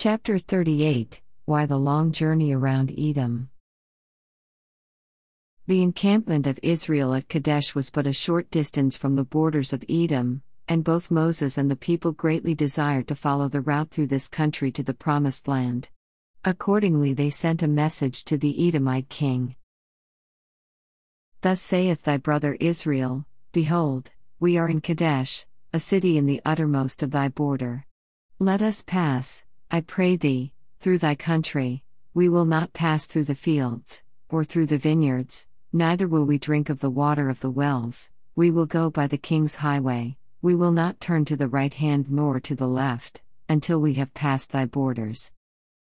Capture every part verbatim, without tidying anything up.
Chapter thirty-eight Why the Long Journey Around Edom. The encampment of Israel at Kadesh was but a short distance from the borders of Edom, and both Moses and the people greatly desired to follow the route through this country to the Promised Land. Accordingly, they sent a message to the Edomite king. Thus saith thy brother Israel, Behold, we are in Kadesh, a city in the uttermost of thy border. Let us pass, I pray thee, through thy country. We will not pass through the fields, or through the vineyards, neither will we drink of the water of the wells. We will go by the king's highway, we will not turn to the right hand nor to the left, until we have passed thy borders.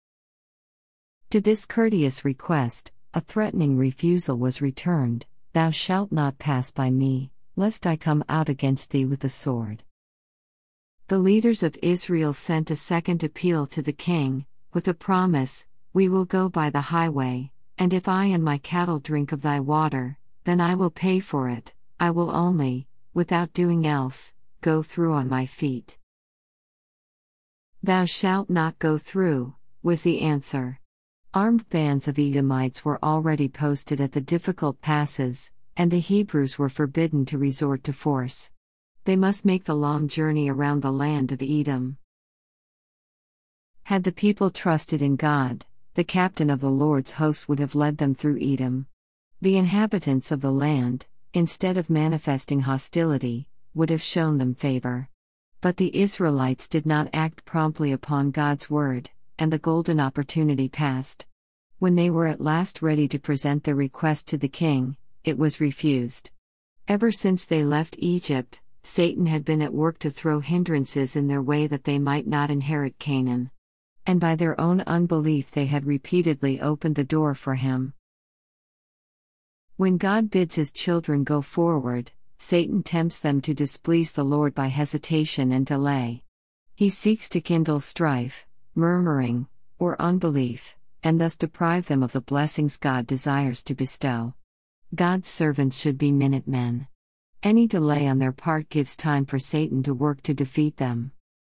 To this courteous request, a threatening refusal was returned, Thou shalt not pass by me, lest I come out against thee with the sword. The leaders of Israel sent a second appeal to the king, with a promise, We will go by the highway, and if I and my cattle drink of thy water, then I will pay for it. I will only, without doing else, go through on my feet. Thou shalt not go through, was the answer. Armed bands of Edomites were already posted at the difficult passes, and the Hebrews were forbidden to resort to force. They must make the long journey around the land of Edom. Had the people trusted in God, the captain of the Lord's host would have led them through Edom. The inhabitants of the land, instead of manifesting hostility, would have shown them favor. But the Israelites did not act promptly upon God's word, and the golden opportunity passed. When they were at last ready to present their request to the king, it was refused. Ever since they left Egypt, Satan had been at work to throw hindrances in their way that they might not inherit Canaan. And by their own unbelief they had repeatedly opened the door for him. When God bids his children go forward, Satan tempts them to displease the Lord by hesitation and delay. He seeks to kindle strife, murmuring, or unbelief, and thus deprive them of the blessings God desires to bestow. God's servants should be minutemen. Any delay on their part gives time for Satan to work to defeat them.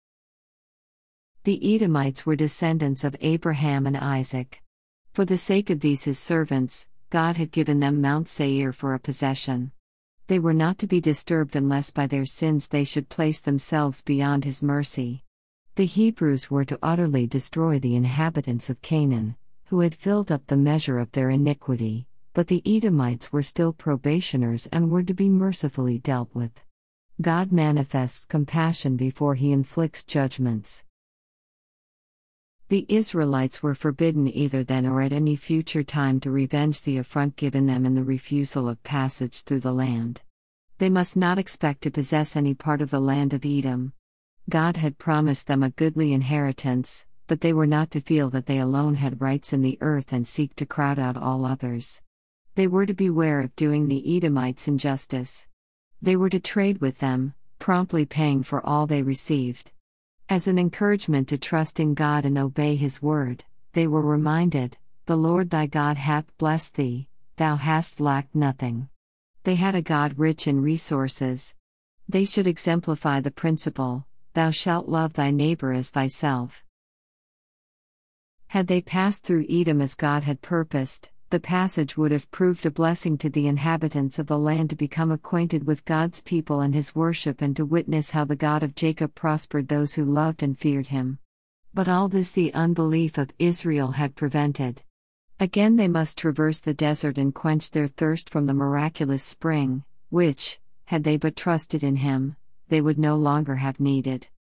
The Edomites were descendants of Abraham and Isaac. For the sake of these his servants, God had given them Mount Seir for a possession. They were not to be disturbed unless by their sins they should place themselves beyond his mercy. The Hebrews were to utterly destroy the inhabitants of Canaan, who had filled up the measure of their iniquity, but the Edomites were still probationers and were to be mercifully dealt with. God manifests compassion before he inflicts judgments. The Israelites were forbidden either then or at any future time to revenge the affront given them in the refusal of passage through the land. They must not expect to possess any part of the land of Edom. God had promised them a goodly inheritance, but they were not to feel that they alone had rights in the earth and seek to crowd out all others. They were to beware of doing the Edomites injustice. They were to trade with them, promptly paying for all they received. As an encouragement to trust in God and obey his word, they were reminded, The Lord thy God hath blessed thee, thou hast lacked nothing. They had a God rich in resources. They should exemplify the principle, Thou shalt love thy neighbor as thyself. Had they passed through Edom as God had purposed, the passage would have proved a blessing to the inhabitants of the land to become acquainted with God's people and his worship and to witness how the God of Jacob prospered those who loved and feared him. But all this the unbelief of Israel had prevented. Again they must traverse the desert and quench their thirst from the miraculous spring, which, had they but trusted in him, they would no longer have needed.